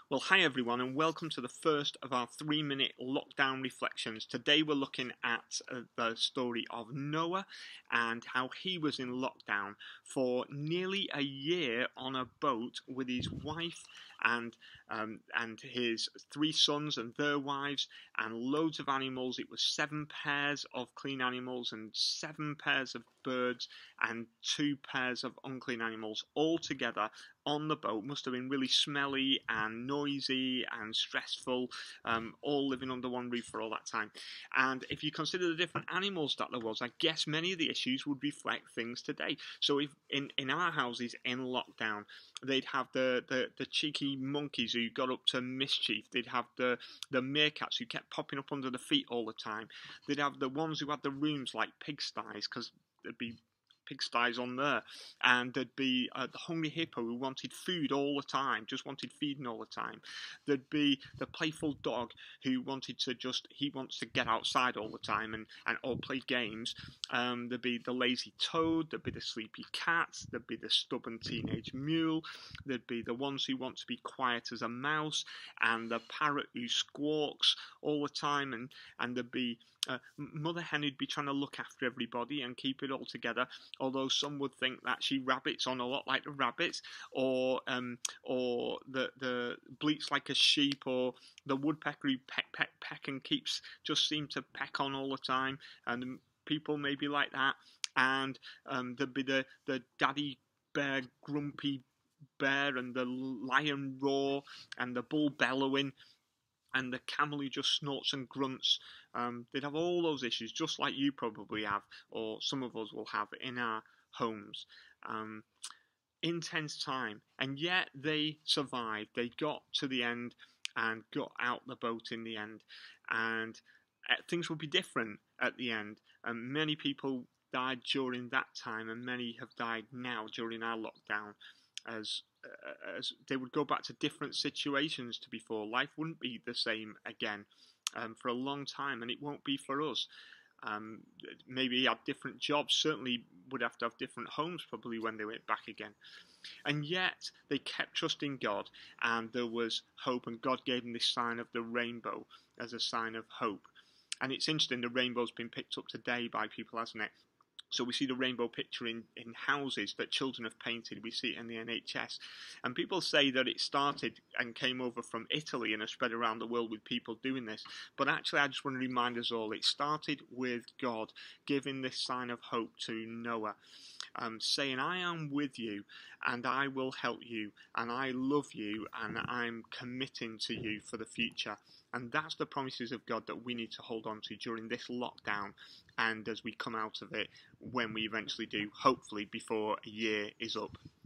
Well, hi everyone, and welcome to the first of our 3-minute lockdown reflections. Today we're looking at the story of Noah and how he was in lockdown for nearly a year on a boat with his wife and his 3 sons and their wives and loads of animals. It was 7 pairs of clean animals and 7 pairs of birds and 2 pairs of unclean animals all together on the boat. Must have been really smelly and noisy and stressful, all living under one roof for all that time. And if you consider the different animals that there was, I guess many of the issues would reflect things today. So if in our houses in lockdown, they'd have the cheeky monkeys who got up to mischief. They'd have the meerkats who kept popping up under the feet all the time. They'd have the ones who had the rooms like pigsties, because there'd be pigsties on there, and there'd be the hungry hippo who wanted food all the time, just wanted feeding all the time. There'd be the playful dog who wanted to he wants to get outside all the time and or play games. There'd be the lazy toad, there'd be the sleepy cat, there'd be the stubborn teenage mule, there'd be the ones who want to be quiet as a mouse, and the parrot who squawks all the time, and there'd be Mother Hen who'd be trying to look after everybody and keep it all together, although some would think that she rabbits on a lot like the rabbits, or the bleats like a sheep, or the woodpecker who peck and seem to peck on all the time, and people maybe like that, and there'd be the daddy bear, grumpy bear, and the lion roar, and the bull bellowing, and the camel who just snorts and grunts. They'd have all those issues, just like you probably have, or some of us will have in our homes. Intense time, and yet they survived. They got to the end and got out the boat in the end, and things will be different at the end. Many people died during that time, and many have died now during our lockdown, as they would go back to different situations to before. Life wouldn't be the same again for a long time, and it won't be for us. Maybe had different jobs, certainly would have to have different homes probably when they went back again. And yet they kept trusting God, and there was hope, and God gave them this sign of the rainbow as a sign of hope. And it's interesting, the rainbow's been picked up today by people, hasn't it? So we see the rainbow picture in houses that children have painted. We see it in the NHS. And people say that it started and came over from Italy and has spread around the world with people doing this. But actually, I just want to remind us all, it started with God giving this sign of hope to Noah, saying, I am with you, and I will help you, and I love you, and I'm committing to you for the future. And that's the promises of God that we need to hold on to during this lockdown, and as we come out of it, when we eventually do, hopefully before a year is up.